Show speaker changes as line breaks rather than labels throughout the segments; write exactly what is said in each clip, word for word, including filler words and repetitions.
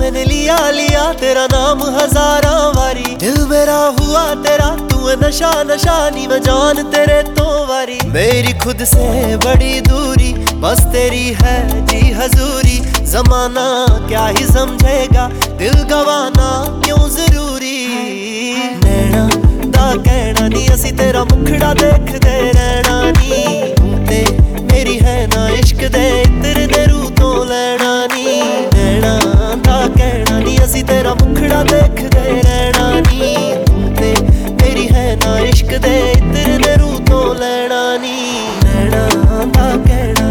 मैंने लिया लिया तेरा नाम हजारा वारी। दिल मेरा हुआ तेरा तू नशा नशा नी मैं जान तेरे तो वारी। मेरी खुद से बड़ी दूरी बस तेरी है जी हजूरी। जमाना क्या ही समझेगा दिल गवाना क्यों जरूरी। नैना दा कहना नी असी तेरा मुखड़ा देखदे रहना नी। तू ते मेरी है ना इश्क दे इत्र दे रू तो लेना नी। नैना दा कहना नी असी तेरा मुखड़ा देखदे रहना नी। तू ते मेरी है ना इश्क दे इत्र दे रू तो लेना नी। नैना दा कहना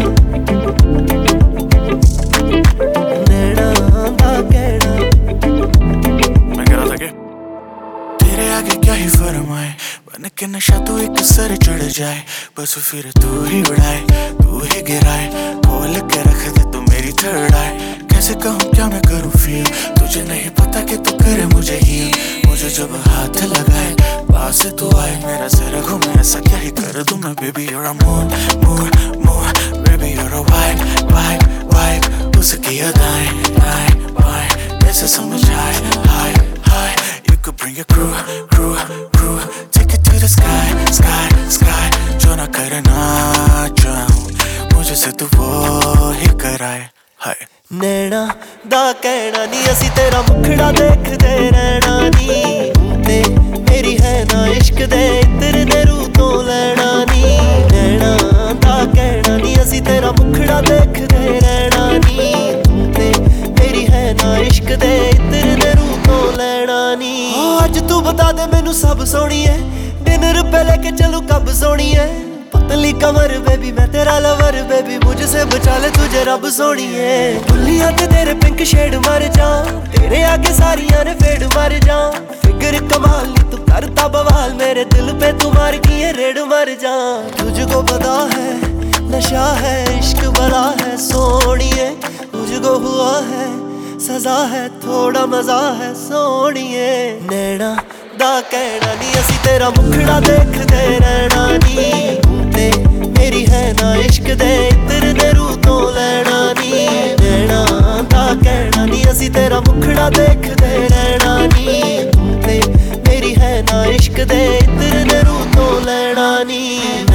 नैना दा कहना।
मैं कह रहा था कि तेरे आगे क्या ही फरमाए बन के नशा तो एक सर चढ़ जाए। बस फिर तू ही उड़ाए तू ही गिराए खोल के रख दे तू मेरी थर्ड आए। कैसे कहूँ क्या मैं करूँ फील तुझे नहीं पता कि तू करे मुझे हील। मुझे जब हाथ लगाए पास तू आए मेरा सर घूमे ऐसा क्या ही कर दूँ मैं। Baby you're a moon moon moon baby you're a vibe vibe vibe उसकी अदाएं दाएं बाएं कैसे समझ आए हाय हाय। You could bring your crew crew crew take it to the sky sky sky जो ना करना चाहूँ मुझे से तू वो ही कराए हाय।
नैना दा कहना नी असी तेरा मुखड़ा देखदे रहना नी। तू ते मेरी है ना इश्क दे इत्र दे रू तो लेना नी। नैना दा कहना नी असी तेरा मुखड़ा देखदे रहना नी। तू ते मेरी है ना इश्क दे इत्र दे रू तो लेना नी। अज तू बता दे मैनू सब सोनी है डिनर पे लेके चलू कब सोनी है। पतली कमर बेबी मैं तेरा लवर बेबी मुझसे बचा ले तुझे रब सोनी है। दुनिया ते तेरे पिंक शेड मर जा तेरे आगे सारियां ने फेड मर जा। फिगर कमाल नी तू करता बवाल मेरे दिल पे तू मार की रेड मर जा। तुझको पता है नशा है इश्क बड़ा है सोनिए। मुझको हुआ है सजा है थोड़ा मजा है सोनिए। नैना दा कहना नी असी तेरा मुखड़ा देखदे रहना नी। तू ते मेरी है ना इश्क दे इत्र दे रू तो लेना नी। नैना दा कहना नी असी तेरा मुखड़ा देखदे रहना नी। तू ते मेरी है ना इश्क दे इत्र दे रू तो लेना नी।